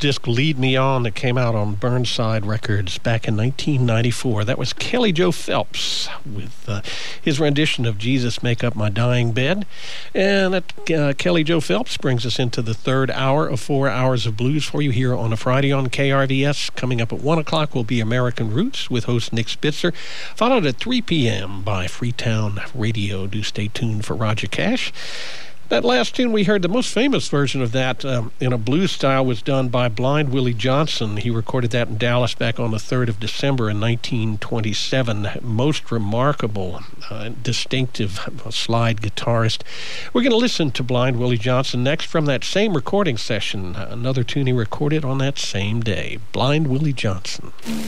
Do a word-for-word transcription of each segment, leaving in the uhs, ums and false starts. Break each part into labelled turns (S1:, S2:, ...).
S1: disc Lead Me On that came out on Burnside Records back in nineteen ninety-four. That was Kelly Joe Phelps with uh, his rendition of Jesus Make Up My Dying Bed. And that uh, Kelly Joe Phelps brings us into the third hour of four hours of blues for you here on a Friday on K R V S. Coming up at one o'clock will be American Roots with host Nick Spitzer, followed at three p.m. by Freetown Radio. Do stay tuned for Roger Cash. That last tune we heard, the most famous version of that um, in a blues style, was done by Blind Willie Johnson. He recorded that in Dallas back on the third of December in nineteen twenty-seven. Most remarkable, uh, distinctive slide guitarist. We're going to listen to Blind Willie Johnson next from that same recording session, another tune he recorded on that same day. Blind Willie Johnson.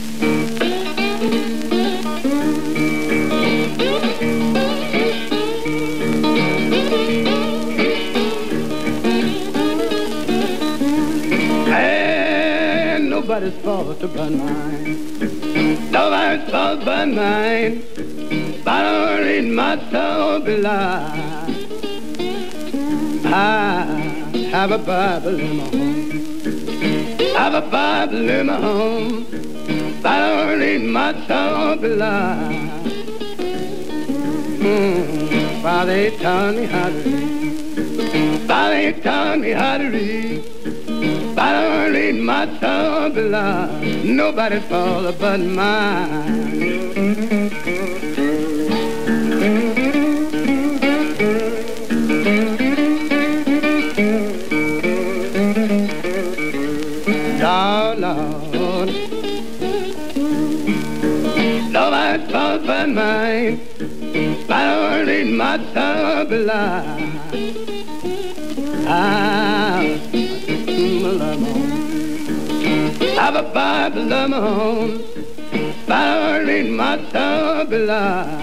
S2: Nobody's fault but mine. Nobody's fault but mine. But I don't read my soul belie. I have a Bible in my home. I have a Bible in my home. But I don't read my soul belie. Mm, Father, he taught me how to read. Father, he taught me how to read. I don't read my soul below. Nobody's fault but mine. Oh, Lord. Nobody's fault but mine. I don't read my soul below. I I have a Bible of my own, Bible in my soul below.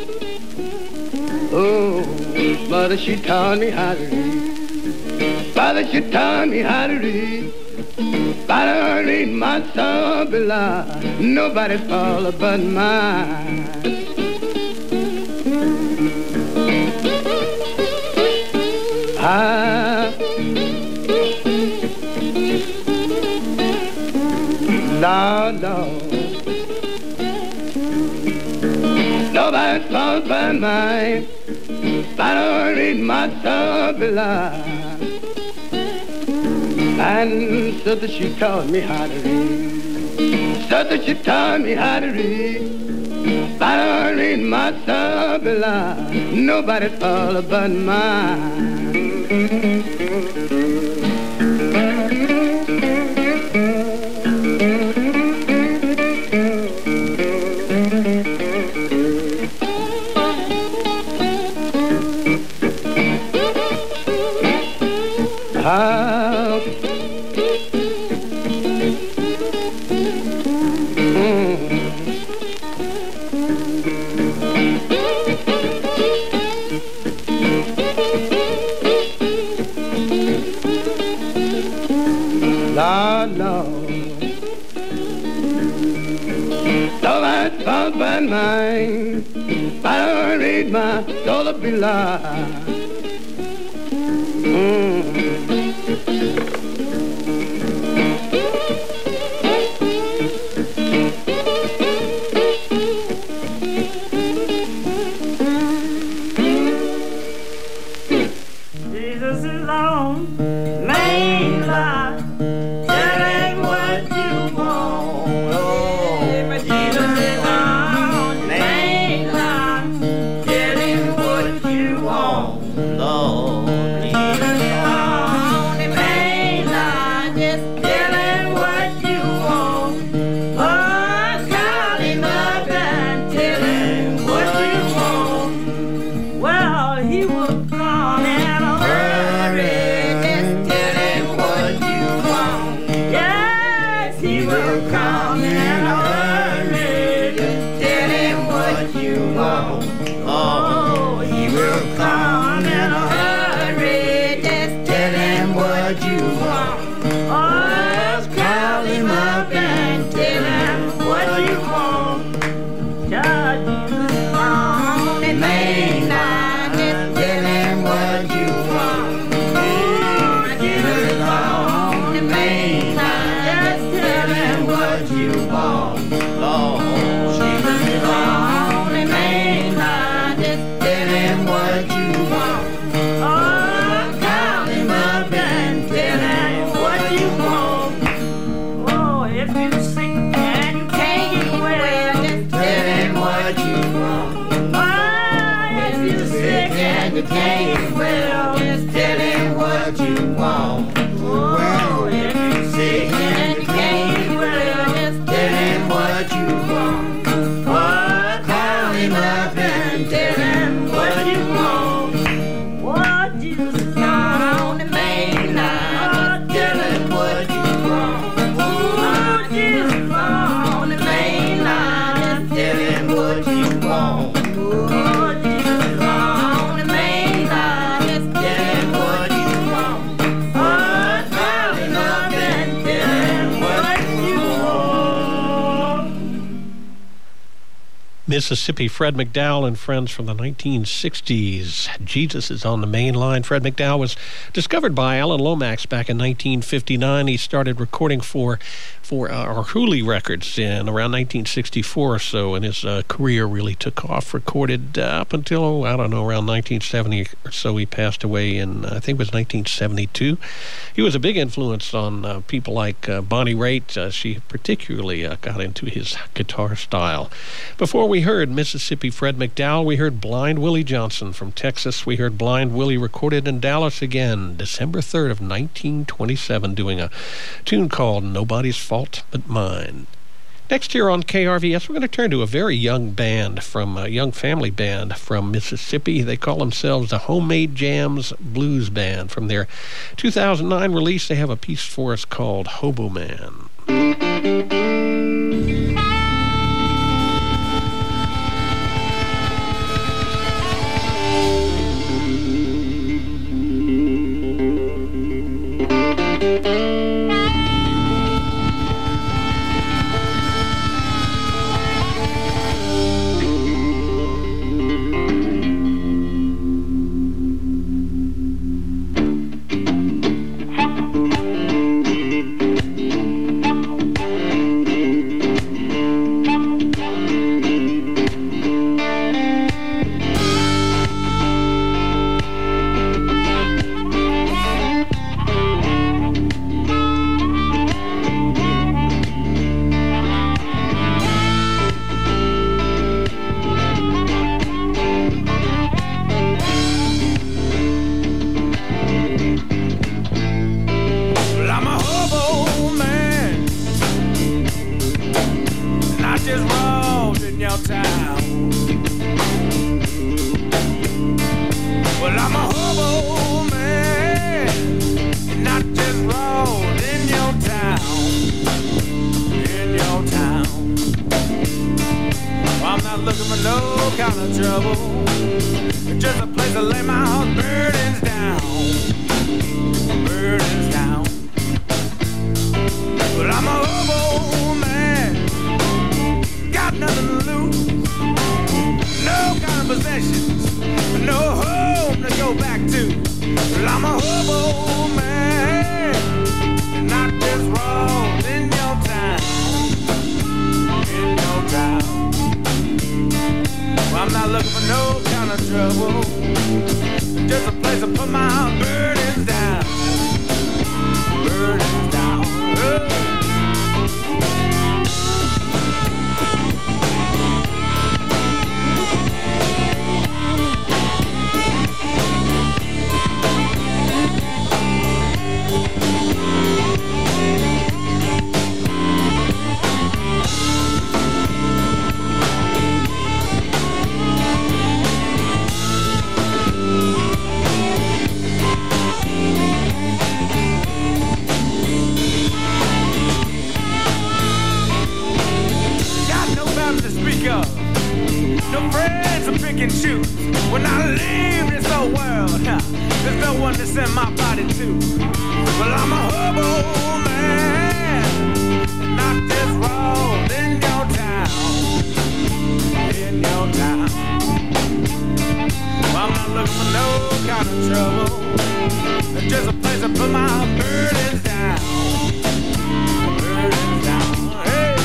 S2: Oh, mother, she taught me how to read. Father, she taught me how to read. Bible in my soul below. Nobody's fault but mine. I Lord, Lord, nobody's fault but mine. I don't read my soul below. And so that she taught me how to read. So that she taught me how to read. I don't read my soul below. Nobody's fault but mine. How Lord, Lord, nobody's fault but mine. I don't read my soul below. Mm.
S3: Jesus is on main line, telling what you want. Oh, Jesus is on main line, telling what you want, Lord. Jesus is on the main line, just telling what you want. Oh, call him up and tell him what you want. Well, he will come in a hurry, just tell him what you want. Yes, he will come in a hurry, just tell him what you want. Oh, he will come in a hurry, just tell him what you want. Oh, call him up and tell him what you want. God, Jesus on the main line, just tell him what you want. Oh, Jesus on the main line. what you want, Lord. Jesus is on the main line, just tell him what you want. Oh, call him up and tell him what you want. Oh, if you're sick and you can't get well, just tell him what you want. Oh, if you're sick and you can't get well, just tell him what you want. Oh, if you're sick and you can't get well, just tell him what you want. Oh, call him up and tell him what you want. What Jesus is on the main line, tell him what you want. Oh, Jesus is on the main line, tell him what you want. Oh, Jesus is on the main line, tell him what you want. Oh, call him up and tell him what you want.
S1: Mississippi Fred McDowell and Friends from the nineteen sixties. Jesus is on the main line. Fred McDowell was discovered by Alan Lomax back in nineteen fifty-nine. He started recording for for uh, Arhoolie Records in around nineteen sixty-four or so, and his uh, career really took off. Recorded uh, up until, I don't know, around nineteen seventy or so. He passed away in, I think it was nineteen seventy-two. He was a big influence on uh, people like uh, Bonnie Raitt. Uh, she particularly uh, got into his guitar style. Before we heard Mississippi Fred McDowell, we heard Blind Willie Johnson from Texas. We heard Blind Willie recorded in Dallas again, December third of nineteen twenty-seven, doing a tune called Nobody's Fault But Mine. Next here on K R V S, we're going to turn to a very young band, from a young family band from Mississippi. They call themselves the Homemade Jams Blues Band. From their two thousand nine release, they have a piece for us called Hobo Man.
S3: Just a place to put my burdens down. Burdens down. Hey.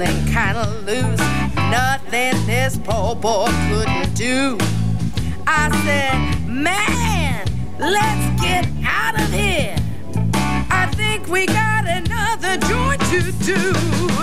S4: feeling kinda loose. Nothing this poor boy couldn't do. I said, man, let's get out of here. I think we got another joint to do.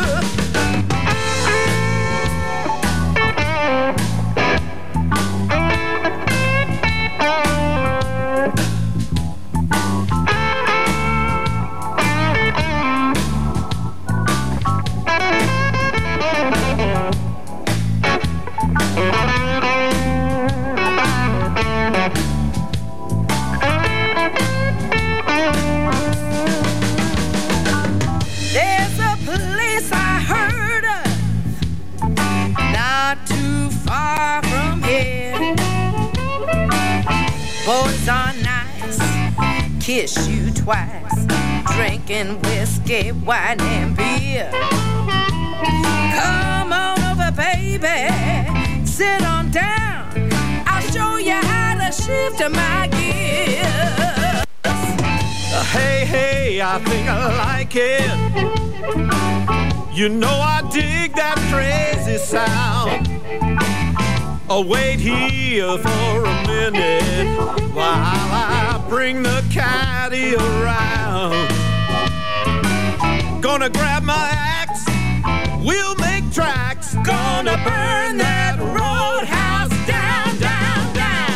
S4: Boys are nice, kiss you twice, drinking whiskey, wine, and beer. Come on over, baby, sit on down. I'll show you how to shift my gears.
S5: Uh, hey, hey, I think I like it. You know I dig that crazy sound. I'll wait here for a minute while I bring the caddy around. Gonna grab my axe, we'll make tracks. Gonna burn that roadhouse down, down, down.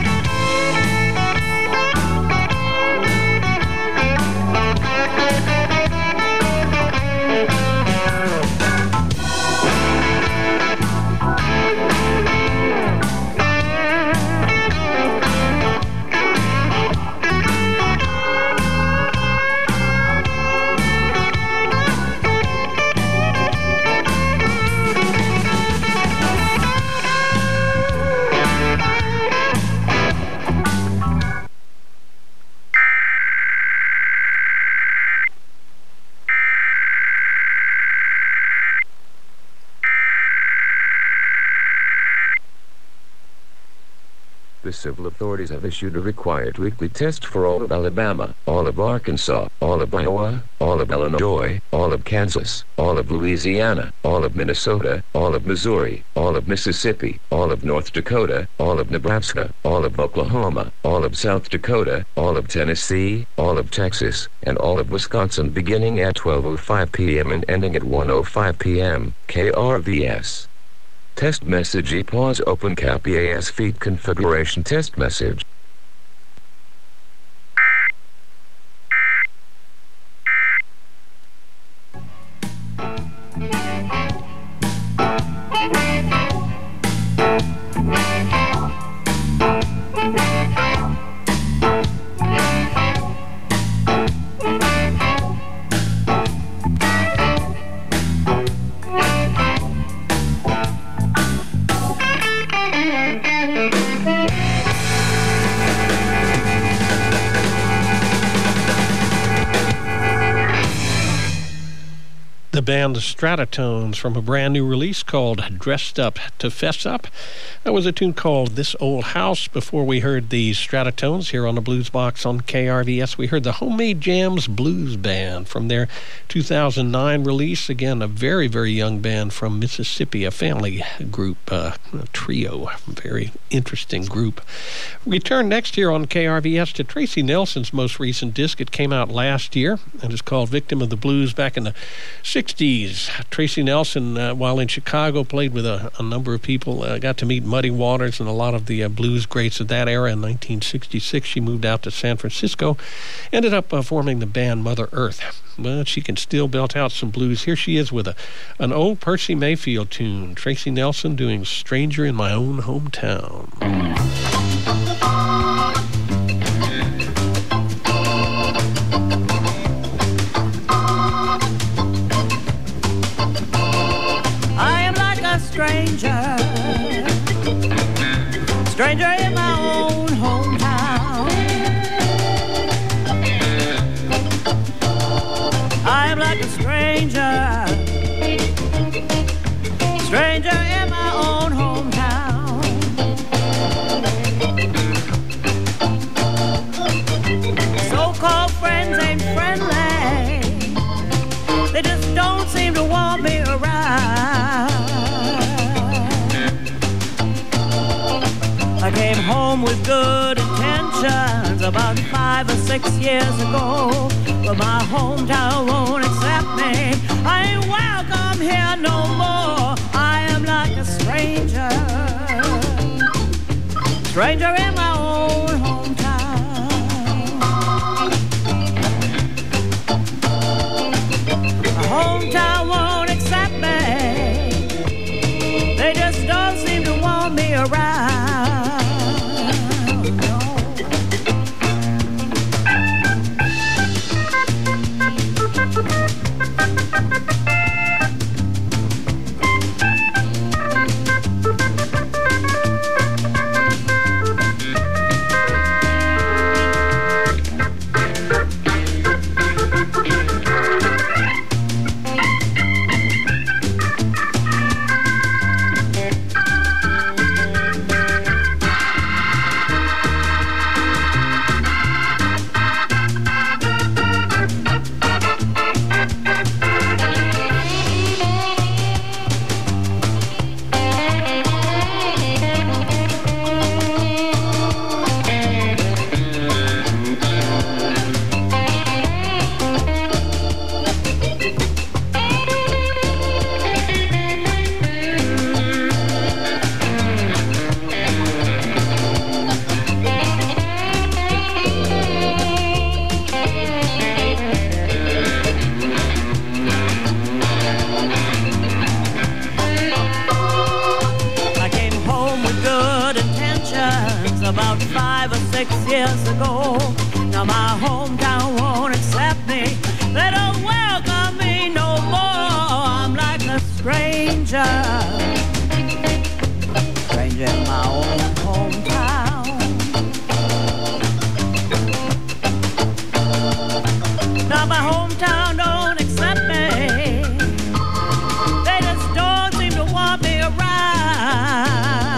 S6: The civil authorities have issued a required weekly test for all of Alabama, all of Arkansas, all of Iowa, all of Illinois, all of Kansas, all of Louisiana, all of Minnesota, all of Missouri, all of Mississippi, all of North Dakota, all of Nebraska, all of Oklahoma, all of South Dakota, all of Tennessee, all of Texas, and all of Wisconsin beginning at twelve oh five p.m. and ending at one oh five p.m. K R V S. Test message E pause open cap E A S feed configuration test message.
S1: The band Stratatones from a brand new release called Dressed Up to Fess Up. That was a tune called This Old House. Before we heard the Stratatones here on the Blues Box on K R V S, we heard the Homemade Jams Blues Band from their two thousand nine release. Again, a very, very young band from Mississippi, a family group, uh, a trio, very interesting group. We turn next here on K R V S to Tracy Nelson's most recent disc. It came out last year and is called Victim of the Blues. Back in the sixties, Tracy Nelson, uh, while in Chicago, played with a, a number of people. Uh, got to meet Muddy Waters and a lot of the uh, blues greats of that era. In nineteen sixty-six, she moved out to San Francisco, ended up uh, forming the band Mother Earth. But she can still belt out some blues. Here she is with a an old Percy Mayfield tune. Tracy Nelson doing Stranger in My Own Hometown.
S3: Stranger, stranger in my own hometown. I am like a stranger, stranger in my own hometown. So-called friends ain't friendly, they just don't seem to want me around. good intentions about five or six years ago, but my hometown won't accept me. I ain't welcome here no more. I am like a stranger, stranger in my own hometown. My hometown won't accept me. They just don't seem to want me around. About five or six years ago, now my hometown won't accept me. They don't welcome me no more. I'm like a stranger, stranger in my own hometown. Now my hometown don't accept me. They just don't seem to want me around.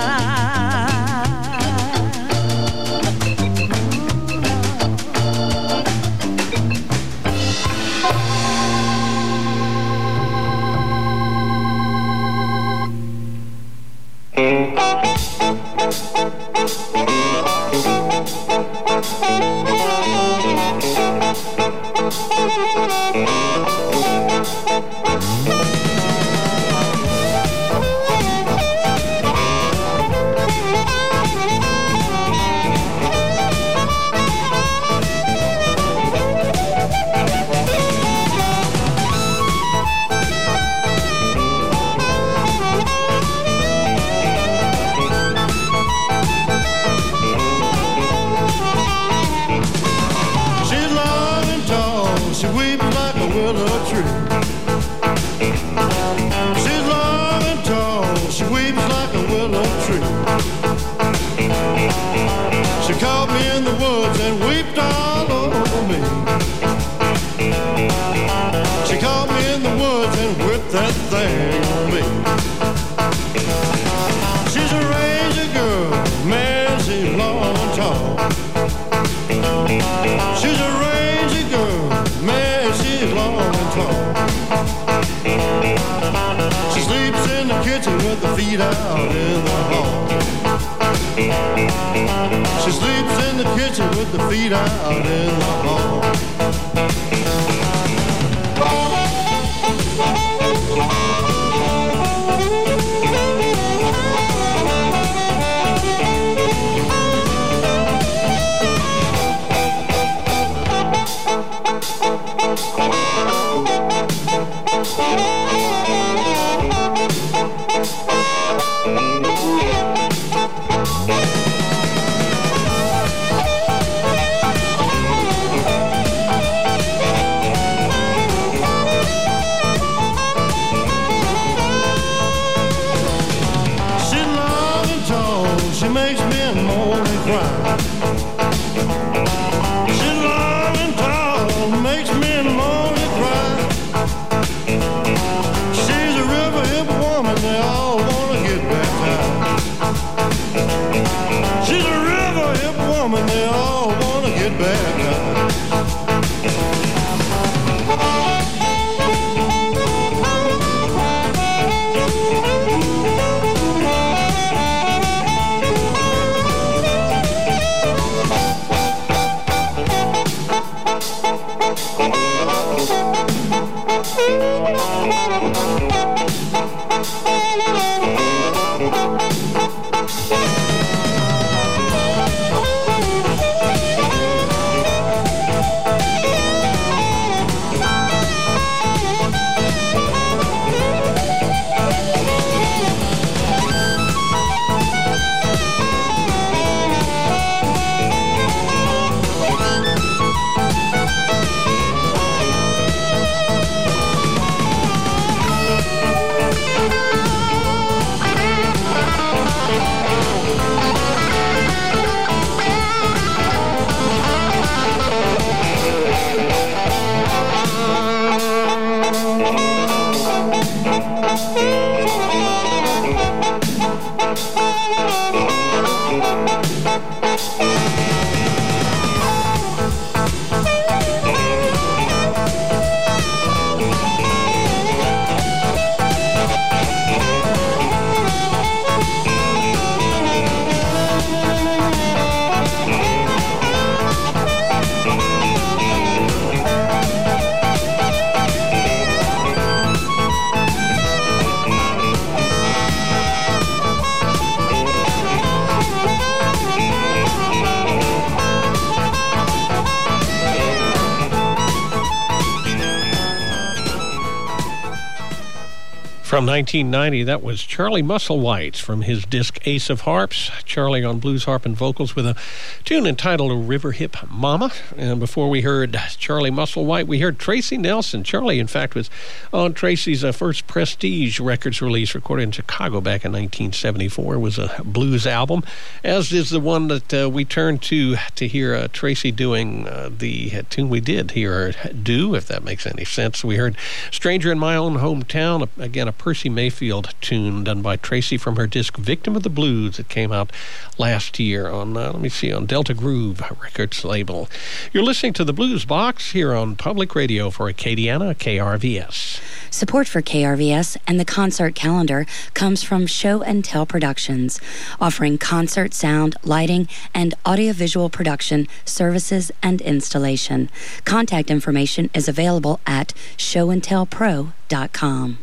S7: Out in the hall. She sleeps in the kitchen with the feet out in the hall.
S1: From nineteen ninety, that was Charlie Musselwhite from his disc Ace of Harps. Charlie on blues harp and vocals with a tune entitled River Hip Mama. And before we heard Charlie Musselwhite, we heard Tracy Nelson. Charlie, in fact, was on Tracy's uh, first Prestige Records release, recorded in Chicago back in nineteen seventy-four. It was a blues album, as is the one that uh, we turned to to hear uh, Tracy doing uh, the uh, tune we did hear do, if that makes any sense. We heard Stranger in My Own Hometown, again, a Percy Mayfield tune done by Tracy from her disc Victim of the Blues that came out last year on, uh, let me see, on Delta Groove Records label. You're listening to the Blues Box here on Public Radio for Acadiana, K R V S.
S8: Support for K R V S and the concert calendar comes from Show and Tell Productions, offering concert sound, lighting, and audiovisual production services and installation. Contact information is available at show and tell pro dot com.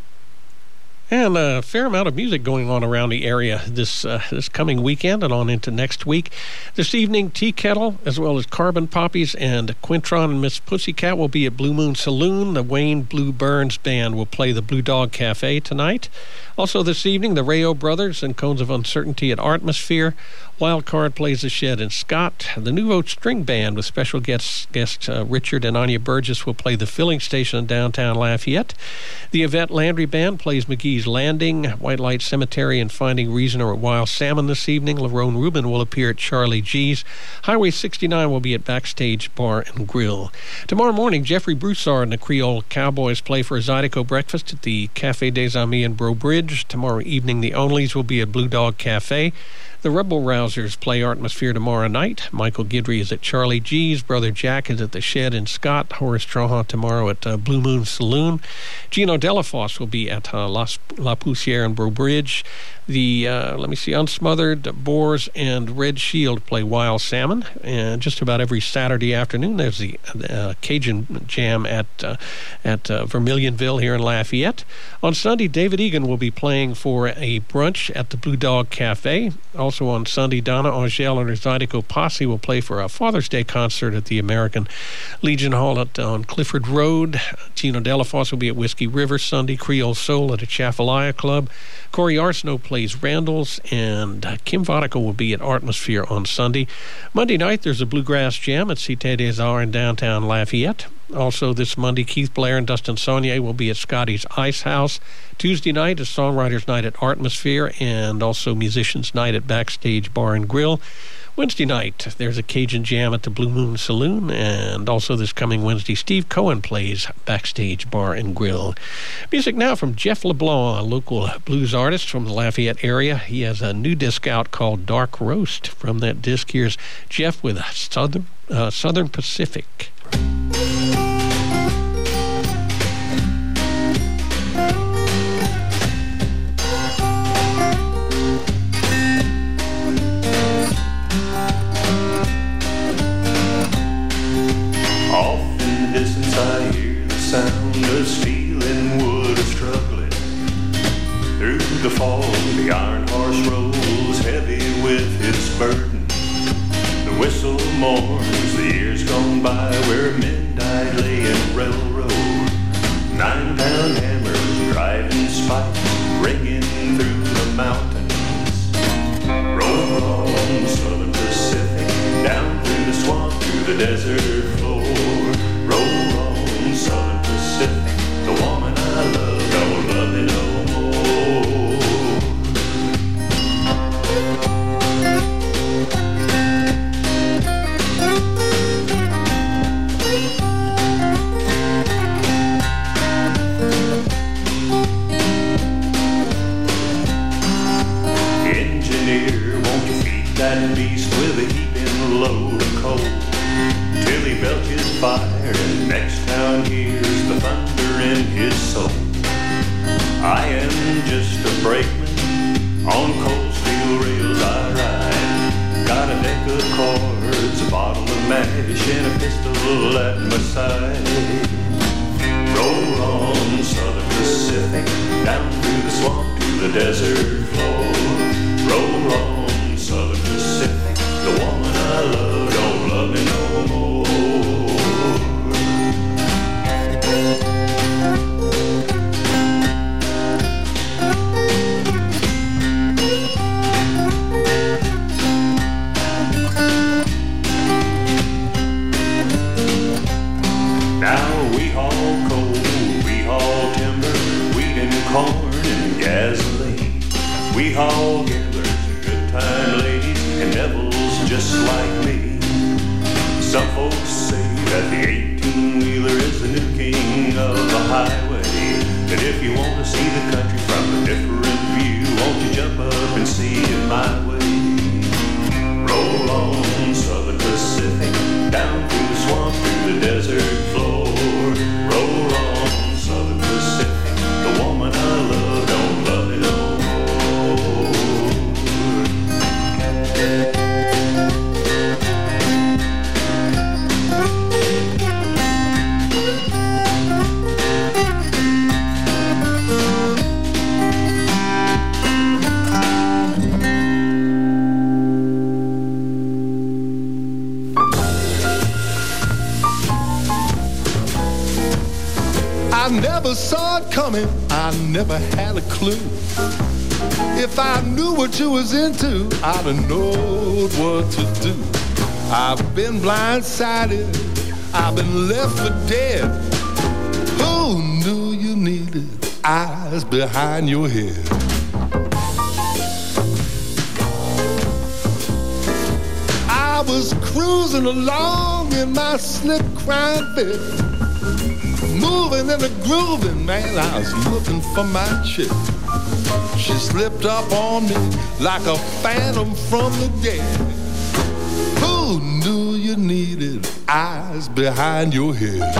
S1: And a fair amount of music going on around the area this uh, this coming weekend and on into next week. This evening, Tea Kettle, as well as Carbon Poppies and Quintron and Miss Pussycat will be at Blue Moon Saloon. The Wayne Blue Burns Band will play the Blue Dog Cafe tonight. Also this evening, the Rayo Brothers and Cones of Uncertainty at Artmosphere. Wildcard plays the Shed in Scott. The Nouveau String Band with special guests, guests uh, Richard and Anya Burgess will play the Filling Station in downtown Lafayette. The Yvette Landry Band plays McGee's Landing, White Light Cemetery, and Finding Reason are at Wild Salmon this evening. Lerone Rubin will appear at Charlie G's. Highway sixty-nine will be at Backstage Bar and Grill. Tomorrow morning, Jeffrey Broussard and the Creole Cowboys play for a Zydeco breakfast at the Café des Amis in Breaux Bridge. Tomorrow evening, the Onlys will be at Blue Dog Cafe. The Rebel Rousers play Artmosphere tomorrow night. Michael Guidry is at Charlie G's. Brother Jack is at the Shed in Scott. Horace Trahan tomorrow at uh, Blue Moon Saloon. Gino Delafosse will be at uh, La, La Poussière in Breaux Bridge. The, uh, let me see, Unsmothered, Boars, and Red Shield play Wild Salmon. And just about every Saturday afternoon, there's the uh, Cajun Jam at uh, at uh, Vermilionville here in Lafayette. On Sunday, David Egan will be playing for a brunch at the Blue Dog Cafe. Also on Sunday, Donna Angel and her Zydeco Posse will play for a Father's Day concert at the American Legion Hall at, on Clifford Road. Gino Delafosse will be at Whiskey River Sunday. Creole Soul at a Chafalaya Club. Corey Arsenault plays Randall's, and uh, Kim Vodka will be at Artmosphere on Sunday. Monday night, there's a Bluegrass Jam at Cité des Arts in downtown Lafayette. Also this Monday, Keith Blair and Dustin Saunier will be at Scotty's Ice House. Tuesday night is Songwriters Night at Artmosphere, and also Musicians Night at Backstage Bar and Grill. Wednesday night, there's a Cajun Jam at the Blue Moon Saloon, and also this coming Wednesday, Steve Cohen plays Backstage Bar and Grill. Music now from Jeff LeBlanc, a local blues artist from the Lafayette area. He has a new disc out called Dark Roast. From that disc, here's Jeff with Southern, uh, Southern Pacific.
S9: The fall, the iron horse rolls heavy with its burden. The whistle mourns the years gone by where men died laying railroad. Nine-pound hammers driving spikes, ringing through the mountains. Roll on Southern Pacific, down through the swamp, through the desert floor. Roll on Southern Pacific, the woman I love don't love me no more. Engineer, won't you feed that beast with a heaping load of coal till he belches fire and next town hears the thunder in his soul. I am just a brakeman, on cold steel rails I ride. Got a deck of cards, a bottle of mash, and a pistol at my side. Roll on Southern Pacific, down through the swamp to the desert floor. Roll on Southern Pacific, the woman I love don't love me no more. We haul coal, we haul timber, wheat and corn and gasoline. We haul gamblers, good time ladies, and devils just like me. Some folks say that the eighteen-wheeler is the new king of the highway. That if you want to see the country from a different view, won't you jump up and see it my way? Roll on, Southern Pacific, down through the swamp, through the desert floor. Roll on, Southern Pacific, the woman I love don't love it no
S7: I never saw it coming, I never had a clue. If I knew what you was into, I'd have known what to do. I've been blindsided, I've been left for dead. Who knew you needed eyes behind your head? I was cruising along in my slick crime bit, moving and a grooving, man, I was looking for my chick. She slipped up on me like a phantom from the dead. Who knew you needed eyes behind your head?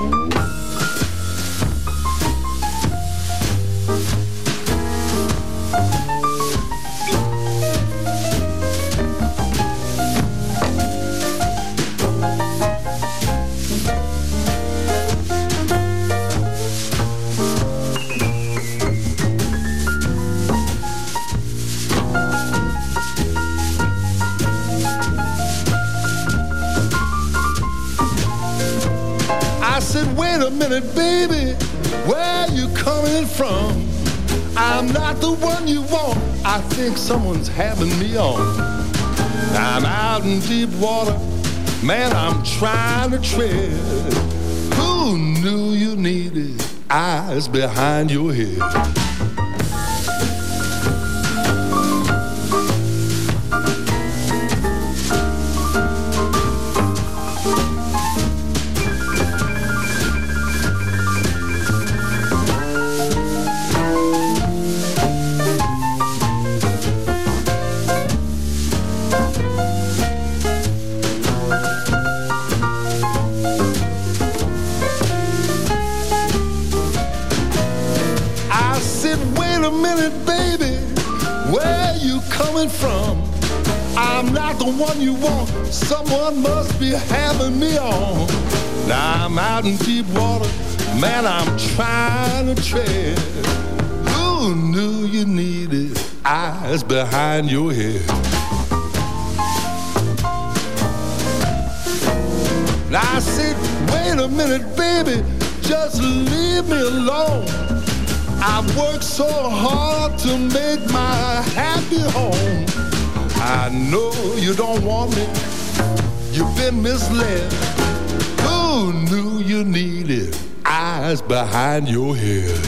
S7: Wait a minute, baby, where you coming from? I'm not the one you want, I think someone's having me on. I'm out in deep water, man, I'm trying to tread. Who knew you needed eyes behind your head? From I'm not the one you want, someone must be having me on. Now I'm out in deep water, man, I'm trying to tread. Who knew you needed eyes behind your head? Now I said, wait a minute, baby, just leave me alone. I've worked so hard to make my happy home. I know you don't want me, you've been misled. Who knew you needed eyes behind your head?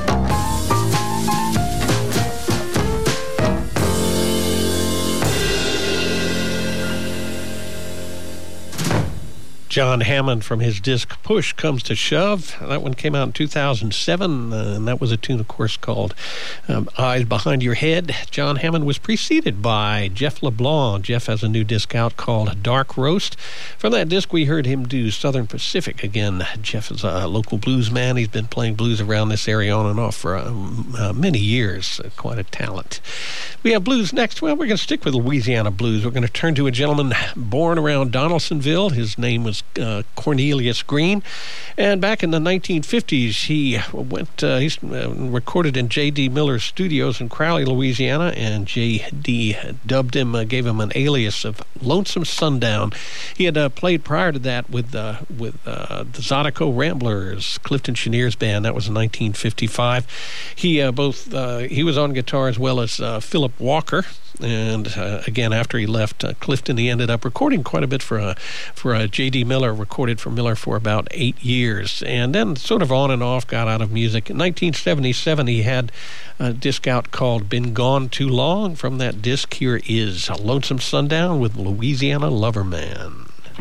S1: John Hammond from his disc Push Comes to Shove. That one came out in two thousand seven, uh, and that was a tune, of course, called um, Eyes Behind Your Head. John Hammond was preceded by Jeff LeBlanc. Jeff has a new disc out called Dark Roast. From that disc, we heard him do Southern Pacific. Again, Jeff is a local blues man. He's been playing blues around this area on and off for um, uh, many years. Uh, quite a talent. We have blues next. Well, we're going to stick with Louisiana blues. We're going to turn to a gentleman born around Donaldsonville. His name was Uh, Cornelius Green, and back in the nineteen fifties he went uh, he's uh, recorded in J D Miller Studios in Crowley, Louisiana, and J D dubbed him, uh, gave him an alias of Lonesome Sundown. He had uh, played prior to that with uh, with uh, the Zydeco Ramblers, Clifton Cheniere's band. That was in nineteen fifty-five. He uh, both uh, he was on guitar as well as uh, Philip Walker. And uh, again, after he left uh, Clifton, he ended up recording quite a bit for uh, for uh, J D. Miller, recorded for Miller for about eight years. And then sort of on and off got out of music. In nineteen seventy-seven, he had a disc out called Been Gone Too Long. From that disc, here is A Lonesome Sundown with Louisiana Lover Man.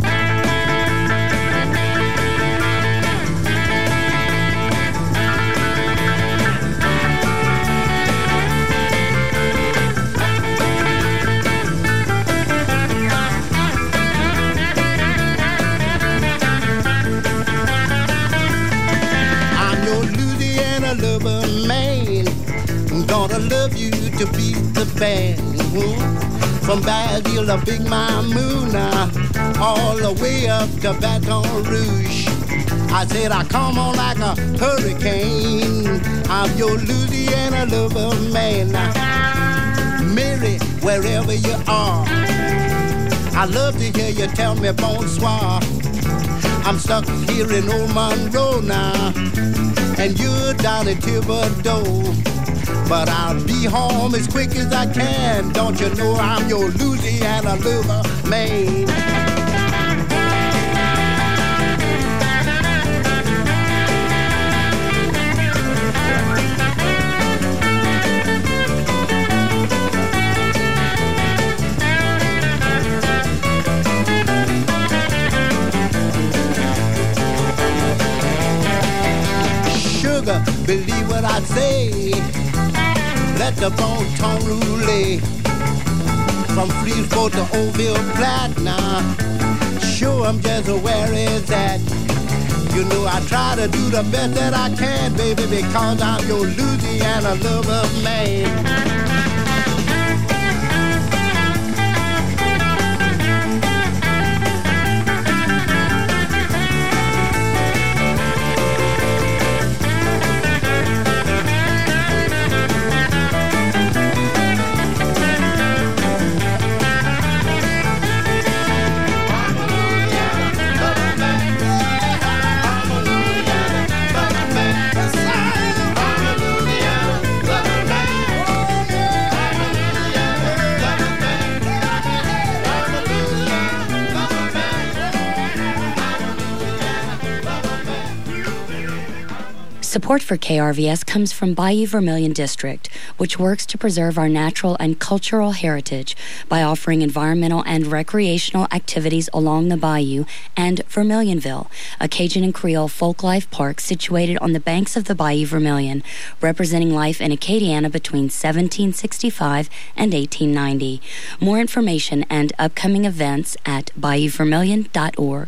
S10: Gonna love you to beat the band. Mm-hmm. From Bayville to Big Mamuna, all the way up to Baton Rouge. I said I come on like a hurricane. I'm your Louisiana lover man. Mary, wherever you are, I love to hear you tell me bonsoir. I'm stuck here in Old Monroe now, and you're down in Thibodeau. But I'll be home as quick as I can. Don't you know I'm your Louisiana lover man? Sugar, believe what I say. Let the bon ton roulette from Freeport to Oakville Platte now. Show 'em just where it's at. You know I try to do the best that I can, baby, because I'm your Louisiana lover man.
S8: Support for K R V S comes from Bayou Vermilion District, which works to preserve our natural and cultural heritage by offering environmental and recreational activities along the bayou, and Vermilionville, a Cajun and Creole folklife park situated on the banks of the Bayou Vermilion, representing life in Acadiana between seventeen sixty-five and eighteen ninety. More information and upcoming events at bayou vermilion dot org.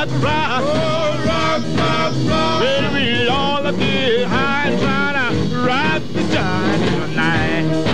S3: rock. Oh, rock, rock, rock. Baby, we all up get high and try to rock the joint tonight.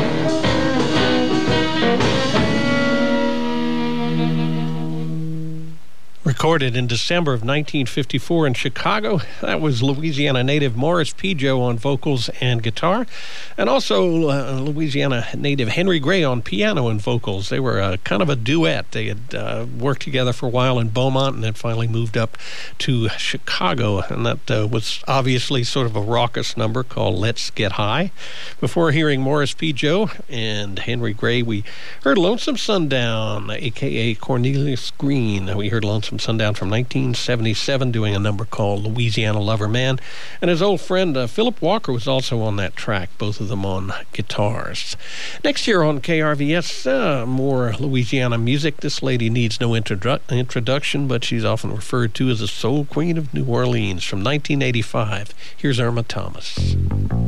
S1: Recorded in December of nineteen fifty-four in Chicago. That was Louisiana native Morris Pigeot on vocals and guitar, and also uh, Louisiana native Henry Gray on piano and vocals. They were uh, kind of a duet. They had uh, worked together for a while in Beaumont and then finally moved up to Chicago, and that uh, was obviously sort of a raucous number called Let's Get High. Before hearing Morris Pigeot and Henry Gray, we heard Lonesome Sundown, a k a. Cornelius Green. We heard Lonesome Sundown from nineteen seventy-seven doing a number called Louisiana Lover Man, and his old friend uh, Philip Walker was also on that track, both of them on guitars. Next year on K R V S, uh, more Louisiana music. This lady needs no introdu- introduction, but she's often referred to as the soul queen of New Orleans. From nineteen eighty-five, here's Irma Thomas.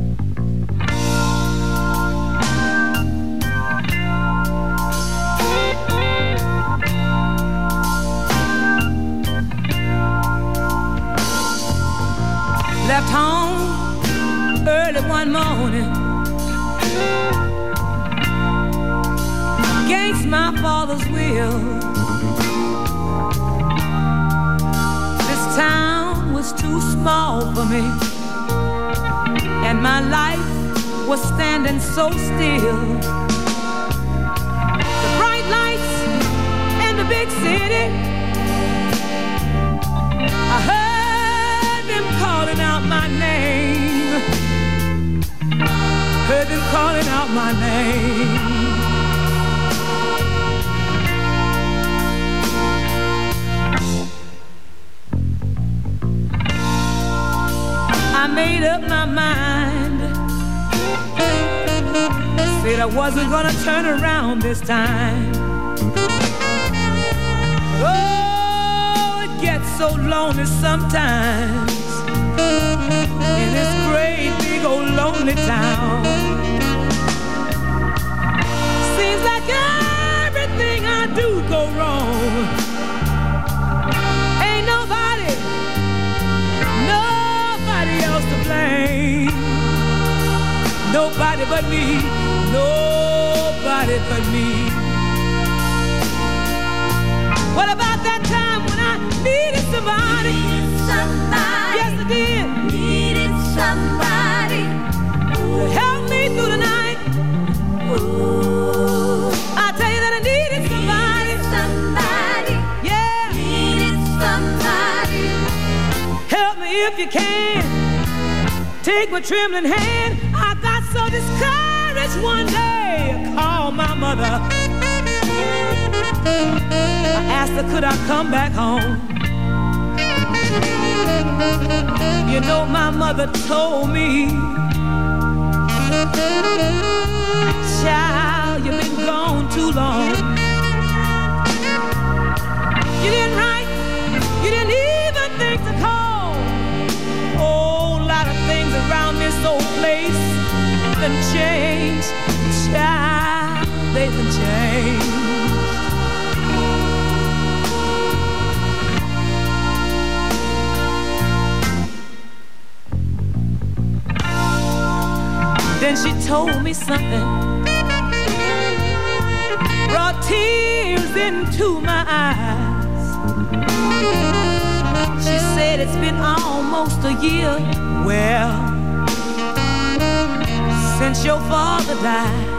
S11: Left home early one morning, against my father's will. This town was too small for me, and my life was standing so still. The bright lights in the big city, I heard calling out my name, heard them calling out my name. I made up my mind, said I wasn't gonna turn around this time. Oh, it gets so lonely sometimes in this great big old lonely town. Seems like everything I do go wrong. Ain't nobody, nobody else to blame. Nobody but me, nobody but me. What about that time when I needed somebody? Needed somebody. Yes, I did. Needed somebody to help me through the night. Ooh. I tell you that I needed somebody. Needed somebody. Yeah. Needed somebody. Help me if you can. Take my trembling hand. I got so discouraged one day. I called my mother. I asked her, could I come back home? You know, my mother told me, child, you've been gone too long. You didn't write, you didn't even think to call. Oh, a lot of things around this old place done changed. Child, they've been changed. Then she told me something, brought tears into my eyes. She said it's been almost a year, well, since your father died.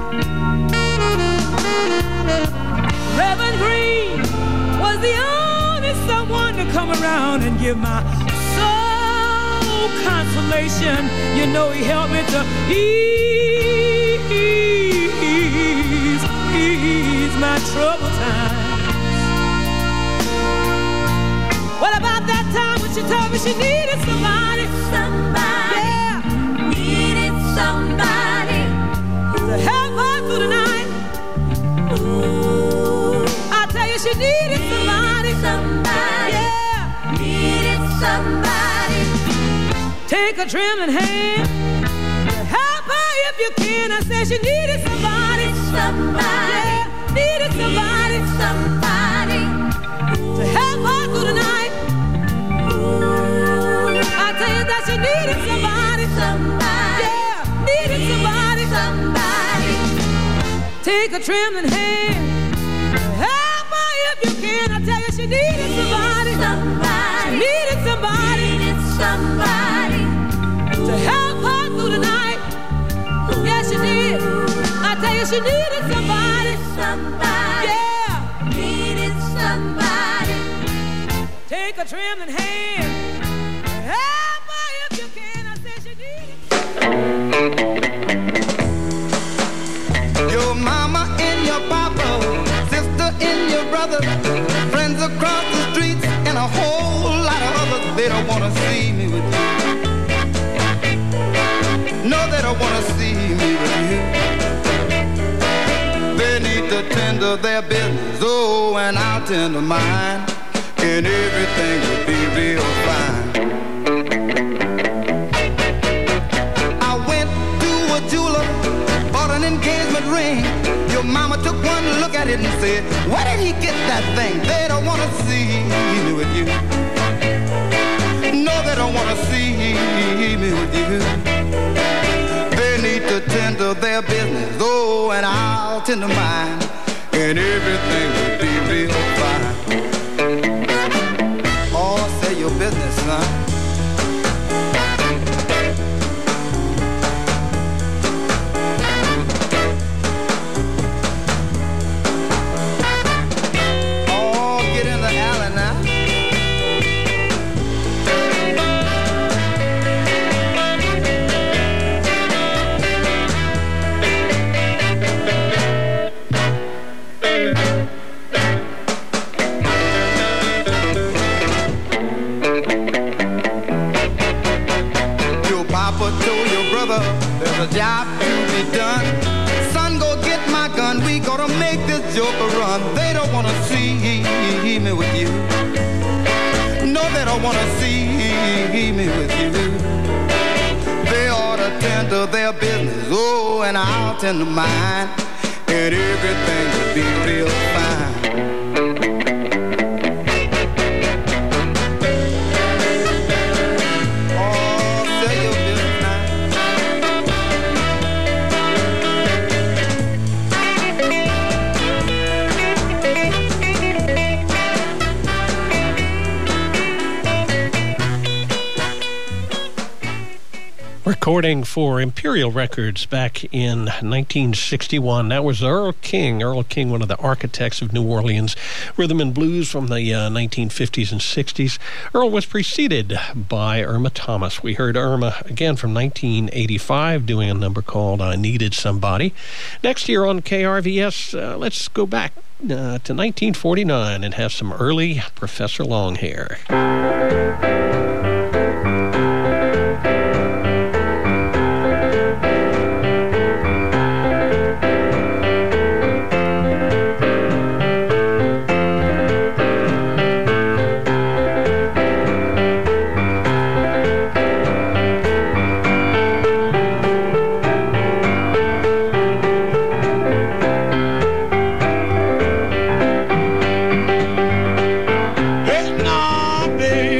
S11: Reverend Green was the only someone to come around and give my soul consolation. You know, he helped me to ease, ease my troubled times. What about that time when she told me she needed somebody? Somebody, yeah, needed somebody to help her through the night. Ooh, I tell you, she needed somebody. Somebody, yeah, needed somebody. Take a trembling hand, help her if you can. I said she needed somebody, somebody, yeah, needed somebody, somebody to help her through the night. Take a trembling hand, help her if you can. I tell you, she needed somebody. Somebody. She needed somebody. Needed somebody to help her through the night. Yes, she did. I tell you, she needed somebody. Somebody. Yeah. Needed somebody. Take a trembling hand, help her if you can. I said she needed.
S10: Your mama and your papa, sister and your brother, friends across the streets, and a whole lot of others. They don't wanna see me with you. No, they don't wanna see me with you. They need to tend to their business, oh, and I'll tend to mine, and everything will be real fine. I went to a jeweler, bought an engagement ring. Your mama took one look at it and said, where did he get that thing? They don't wanna see me with you. No, they don't wanna see me with you. They need to tend to their business, oh, and I'll tend to mine, and everything will be real fine. Oh, say your business, son. Oh, get in the alley now. There's a job to be done. Son, go get my gun. We gonna make this joker run. They don't wanna see me with you. No, they don't wanna see me with you. They ought to tend to their business, oh, and I'll tend to mine, and everything will be real fine.
S1: Recording for Imperial Records back in nineteen sixty-one. That was Earl King. Earl King, one of the architects of New Orleans rhythm and blues from the uh, nineteen fifties and sixties. Earl was preceded by Irma Thomas. We heard Irma again from nineteen eighty-five doing a number called I Needed Somebody. Next year on K R V S, uh, let's go back uh, to nineteen forty-nine and have some early Professor Longhair.
S7: Hey, now, baby.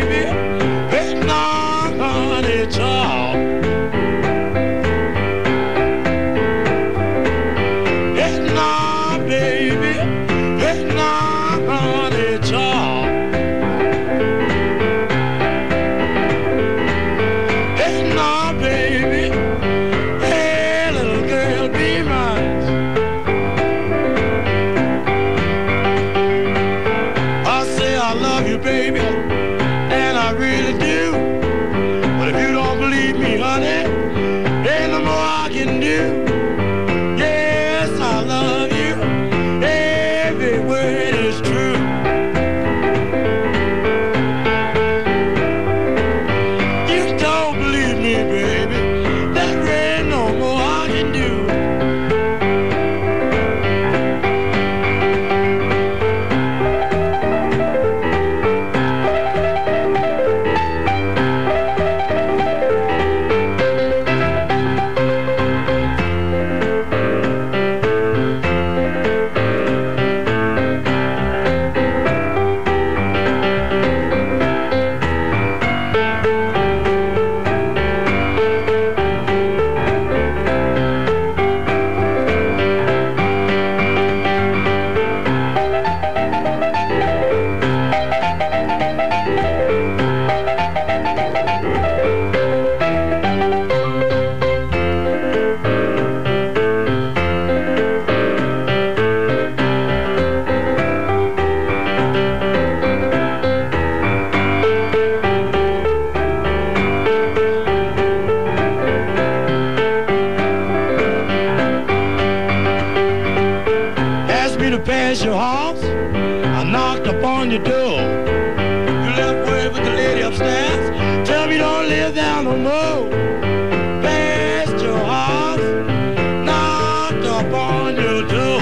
S2: down the road, past your house, knocked upon your door.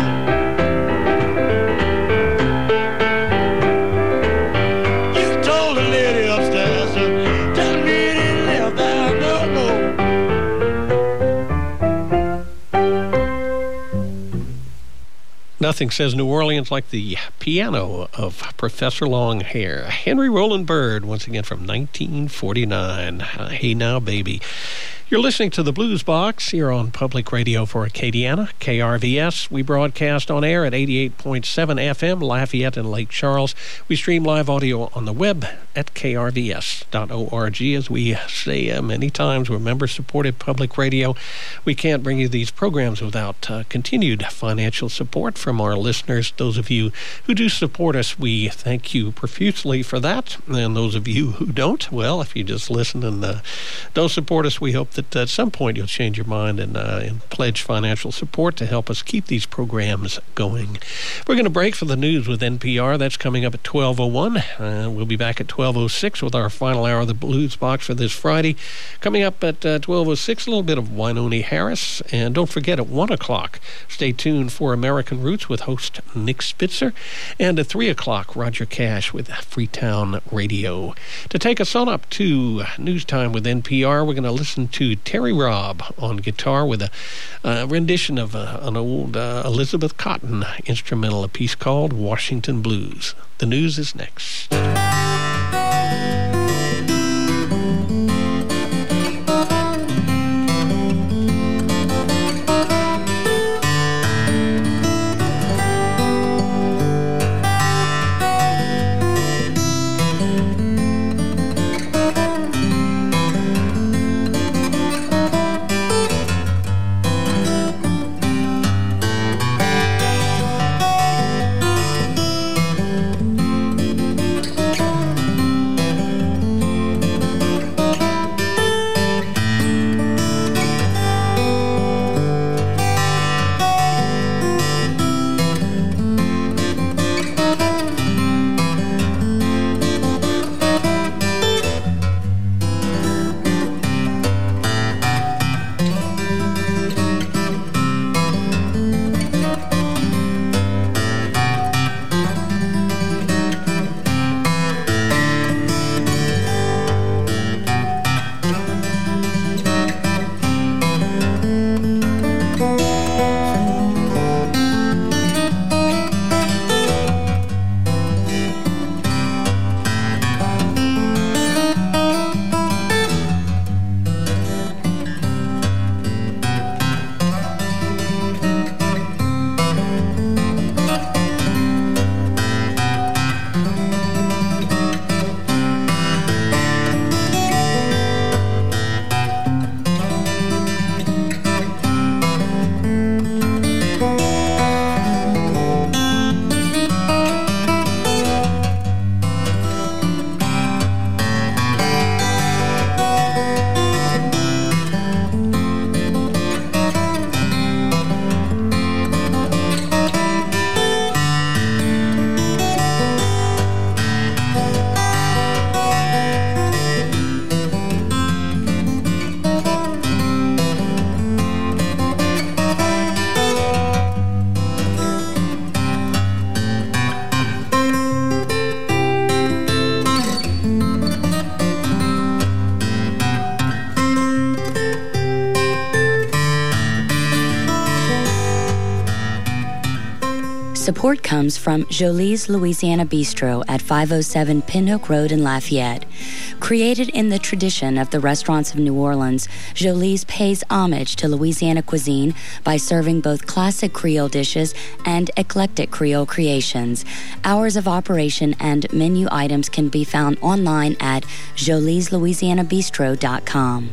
S2: You told the lady upstairs to tell me they left down the road.
S1: Nothing says New Orleans like the piano of Professor Longhair. Henry Roland Byrd, once again from nineteen forty-nine. Uh, hey now, baby. You're listening to the Blues Box here on Public Radio for Acadiana, K R V S. We broadcast on air at eighty-eight point seven F M, Lafayette and Lake Charles. We stream live audio on the web at K R V S dot org. As we say uh, many times, we're member-supported public radio. We can't bring you these programs without uh, continued financial support from our listeners. Those of you who do support us, we thank you profusely for that. And those of you who don't, well, if you just listen and uh, don't support us, we hope that at some point you'll change your mind and, uh, and pledge financial support to help us keep these programs going. We're going to break for the news with N P R. That's coming up at twelve oh one. Uh, we'll be back at twelve oh six with our final hour of the Blues Box for this Friday. Coming up at uh, twelve oh six, a little bit of Wynonie Harris. And don't forget, at one o'clock, stay tuned for American Roots with host Nick Spitzer. And at three o'clock, Roger Cash with Freetown Radio. To take us on up to News Time with N P R, we're going to listen to Terry Robb on guitar with a, a rendition of a, an old uh, Elizabeth Cotten instrumental, a piece called Washington Blues. The news is next.
S8: Support comes from Jolie's Louisiana Bistro at five oh seven Pinhook Road in Lafayette. Created in the tradition of the restaurants of New Orleans, Jolie's pays homage to Louisiana cuisine by serving both classic Creole dishes and eclectic Creole creations. Hours of operation and menu items can be found online at jolies louisiana bistro dot com.